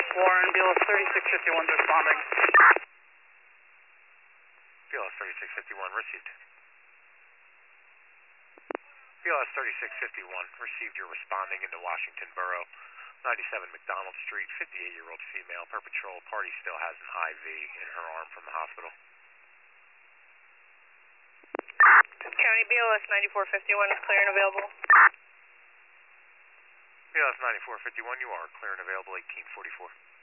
Warren, BLS 3651 is responding. BLS 3651 received. BLS 3651 received. You're responding into Washington Borough, 97 McDonald Street, 58-year-old female per patrol. Party still has an IV in her arm from the hospital. County BLS 9451 is clear and available. BLS 9451, you are clear and available, 1844.